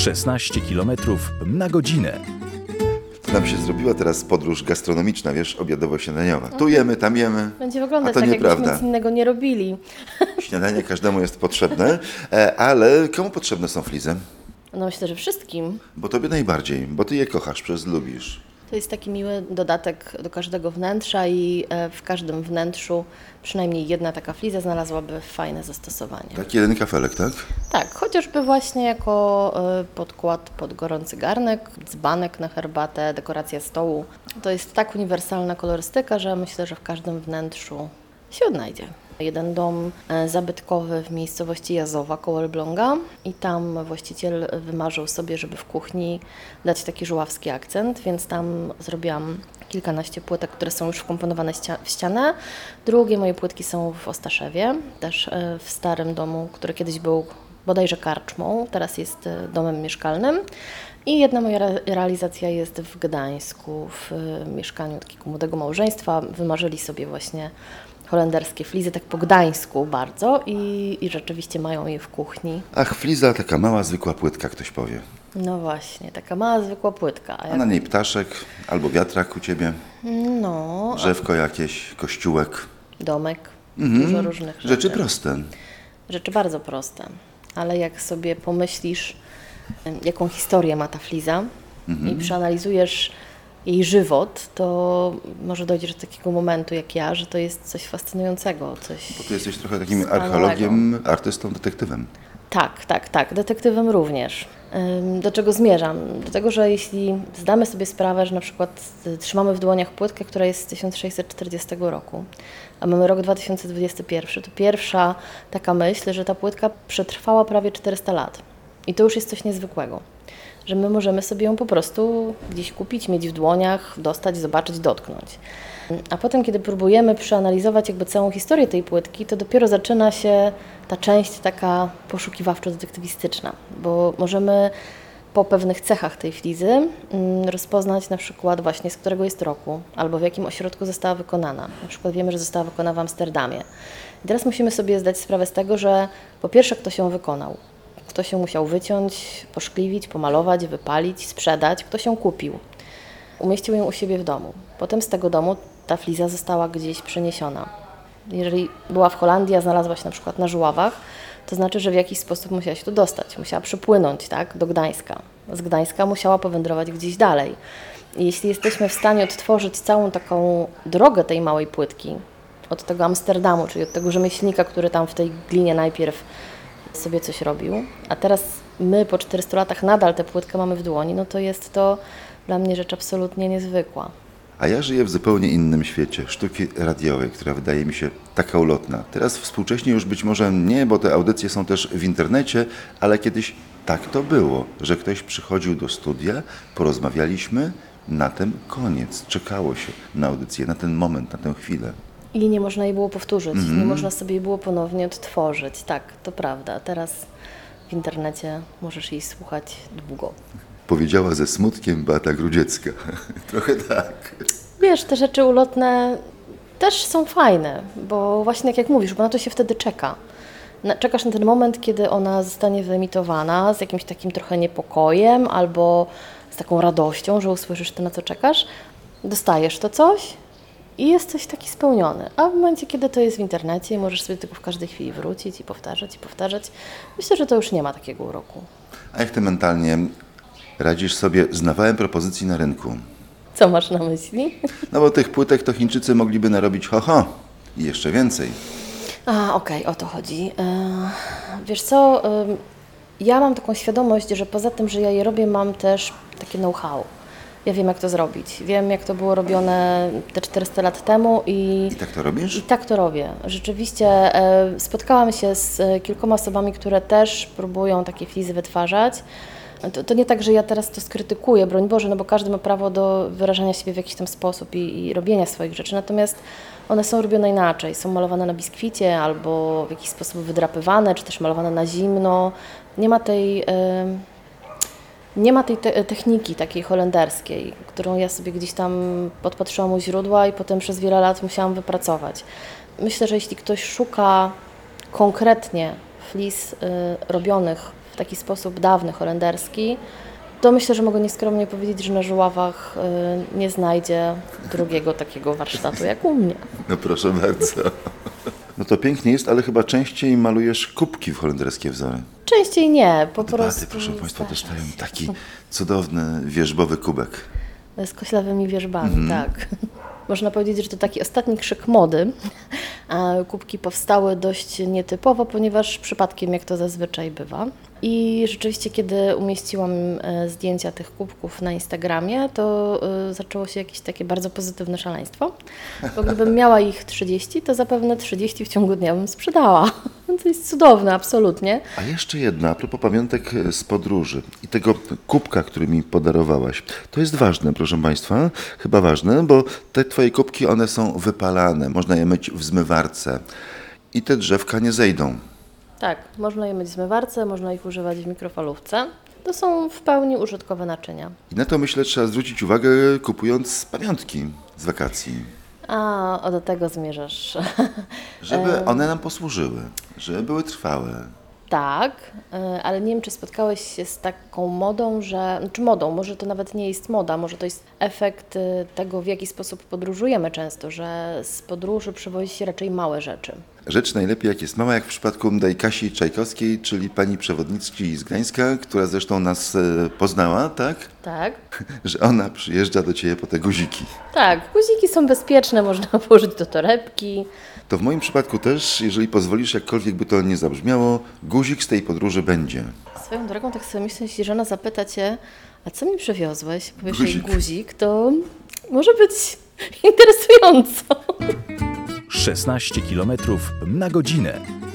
16 km na godzinę. To nam się zrobiła teraz podróż gastronomiczna, wiesz, obiadowo-śniadaniowa. Tu jemy, tam jemy, Będzie a wyglądać to tak, nieprawda. jakbyśmy nic innego nie robili. Śniadanie każdemu jest potrzebne, ale komu potrzebne są flizy? No myślę, że wszystkim. Bo tobie najbardziej, bo ty je kochasz, lubisz. To jest taki miły dodatek do każdego wnętrza i w każdym wnętrzu przynajmniej jedna taka fliza znalazłaby fajne zastosowanie. Tak, jeden kafelek, tak? Tak, chociażby właśnie jako podkład pod gorący garnek, dzbanek na herbatę, dekoracja stołu. To jest tak uniwersalna kolorystyka, że myślę, że w każdym wnętrzu się odnajdzie. Jeden dom zabytkowy w miejscowości Jazowa koło Elbląga i tam właściciel wymarzył sobie, żeby w kuchni dać taki żuławski akcent, więc tam zrobiłam kilkanaście płytek, które są już wkomponowane w ścianę. Drugie moje płytki są w Ostaszewie, też w starym domu, który kiedyś był bodajże karczmą, teraz jest domem mieszkalnym. I jedna moja realizacja jest w Gdańsku, w mieszkaniu takiego młodego małżeństwa. Wymarzyli sobie właśnie holenderskie flizy, tak po gdańsku bardzo i rzeczywiście mają je w kuchni. Ach, fliza, taka mała, zwykła płytka, ktoś powie. No właśnie, taka mała, zwykła płytka. A na niej ptaszek, albo wiatrak u ciebie, No, drzewko jakieś, kościółek. domek, dużo różnych rzeczy. Rzeczy proste. Rzeczy bardzo proste, ale jak sobie pomyślisz, jaką historię ma ta fliza i przeanalizujesz jej żywot, to może dojdziesz do takiego momentu jak ja, że to jest coś fascynującego, coś Bo ty jesteś trochę takim wspaniałego. archeologiem, artystą, detektywem. Tak, detektywem również. Do czego zmierzam? Do tego, że jeśli zdamy sobie sprawę, że na przykład trzymamy w dłoniach płytkę, która jest z 1640 roku, a mamy rok 2021, to pierwsza taka myśl, że ta płytka przetrwała prawie 400 lat. I to już jest coś niezwykłego, że my możemy sobie ją po prostu gdzieś kupić, mieć w dłoniach, dostać, zobaczyć, dotknąć. A potem, kiedy próbujemy przeanalizować jakby całą historię tej płytki, to dopiero zaczyna się ta część taka poszukiwawczo-detektywistyczna, bo możemy po pewnych cechach tej flizy rozpoznać na przykład właśnie z którego jest roku, albo w jakim ośrodku została wykonana. Na przykład wiemy, że została wykonana w Amsterdamie. I teraz musimy sobie zdać sprawę z tego, że po pierwsze ktoś ją wykonał, ktoś ją musiał wyciąć, poszkliwić, pomalować, wypalić, sprzedać, ktoś ją kupił. Umieścił ją u siebie w domu. Potem z tego domu ta fliza została gdzieś przeniesiona. Jeżeli była w Holandii, a znalazła się na przykład na Żuławach, to znaczy, że w jakiś sposób musiała się tu dostać. Musiała przypłynąć, tak, do Gdańska. Z Gdańska musiała powędrować gdzieś dalej. I jeśli jesteśmy w stanie odtworzyć całą taką drogę tej małej płytki, od tego Amsterdamu, czyli od tego rzemieślnika, który tam w tej glinie najpierw sobie coś robił, a teraz my po 400 latach nadal tę płytkę mamy w dłoni, no to jest to dla mnie rzecz absolutnie niezwykła. A ja żyję w zupełnie innym świecie, sztuki radiowej, która wydaje mi się taka ulotna. Teraz współcześnie już być może nie, bo te audycje są też w internecie, ale kiedyś tak to było, że ktoś przychodził do studia, porozmawialiśmy, na tym koniec. Czekało się na audycję, na ten moment, na tę chwilę. I nie można jej było powtórzyć, nie można sobie jej było ponownie odtworzyć. Tak, to prawda. Teraz w internecie możesz jej słuchać długo. Powiedziała ze smutkiem Beata Grudziecka. Trochę tak. Wiesz, te rzeczy ulotne też są fajne, bo właśnie tak jak mówisz, bo na to się wtedy czeka. Czekasz na ten moment, kiedy ona zostanie wyemitowana z jakimś takim trochę niepokojem albo z taką radością, że usłyszysz to, na co czekasz. Dostajesz to coś i jesteś taki spełniony. A w momencie, kiedy to jest w internecie i możesz sobie tylko w każdej chwili wrócić i powtarzać, myślę, że to już nie ma takiego uroku. A jak ty mentalnie radzisz sobie z nawałem propozycji na rynku? Co masz na myśli? No bo tych płytek to Chińczycy mogliby narobić ho i jeszcze więcej. Okej, o to chodzi. Wiesz co, ja mam taką świadomość, że poza tym, że ja je robię, mam też takie know-how. Ja wiem, jak to zrobić. Wiem, jak to było robione te 400 lat temu I tak to robisz? i tak to robię. Rzeczywiście spotkałam się z kilkoma osobami, które też próbują takie flizy wytwarzać. To nie tak, że ja teraz to skrytykuję, broń Boże, no bo każdy ma prawo do wyrażania siebie w jakiś tam sposób i robienia swoich rzeczy, natomiast one są robione inaczej, są malowane na biskwicie albo w jakiś sposób wydrapywane, czy też malowane na zimno. Nie ma tej techniki takiej holenderskiej, którą ja sobie gdzieś tam podpatrzyłam u źródła i potem przez wiele lat musiałam wypracować. Myślę, że jeśli ktoś szuka konkretnie flis robionych w taki sposób dawny, holenderski, to myślę, że mogę nieskromnie powiedzieć, że na Żuławach nie znajdzie drugiego takiego warsztatu jak u mnie. No proszę bardzo. No to pięknie jest, ale chyba częściej malujesz kubki w holenderskie wzory. Częściej nie, po Dwa, prostu proszę Państwa, zdarza dostają się. taki cudowny wierzbowy kubek. Z koślawymi wierzbami, tak. Można powiedzieć, że to taki ostatni krzyk mody. A kubki powstały dość nietypowo, ponieważ przypadkiem, jak to zazwyczaj bywa. I rzeczywiście, kiedy umieściłam zdjęcia tych kubków na Instagramie, to zaczęło się jakieś takie bardzo pozytywne szaleństwo. Bo gdybym miała ich 30, to zapewne 30 w ciągu dnia bym sprzedała. To jest cudowne, absolutnie. A jeszcze jedna, a propos pamiątek z podróży i tego kubka, który mi podarowałaś. To jest ważne, proszę Państwa, chyba ważne, bo te Twoje kubki, one są wypalane, można je myć w zmywarce i te drzewka nie zejdą. Tak, można je myć w zmywarce, można ich używać w mikrofalówce. To są w pełni użytkowe naczynia. I na to, myślę, trzeba zwrócić uwagę, kupując pamiątki z wakacji, A, do tego zmierzasz. żeby one nam posłużyły, żeby były trwałe. Tak, ale nie wiem, czy spotkałeś się z taką modą, znaczy modą, może to nawet nie jest moda, może to jest efekt tego, w jaki sposób podróżujemy często, że z podróży przywozi się raczej małe rzeczy. Rzecz najlepiej jak jest mała, jak w przypadku Kasi Czajkowskiej, czyli pani przewodniczki z Gdańska, która zresztą nas poznała, tak? Tak? Że ona przyjeżdża do Ciebie po te guziki. Tak, guziki są bezpieczne, można położyć do torebki. To w moim przypadku też, jeżeli pozwolisz, jakkolwiek by to nie zabrzmiało, guzik z tej podróży będzie. Swoją drogą, tak sobie myślę, jeśli żona zapyta Cię, a co mi przywiozłeś? Powiesz jej Guzik. guzik, to może być interesująco. 16 km na godzinę.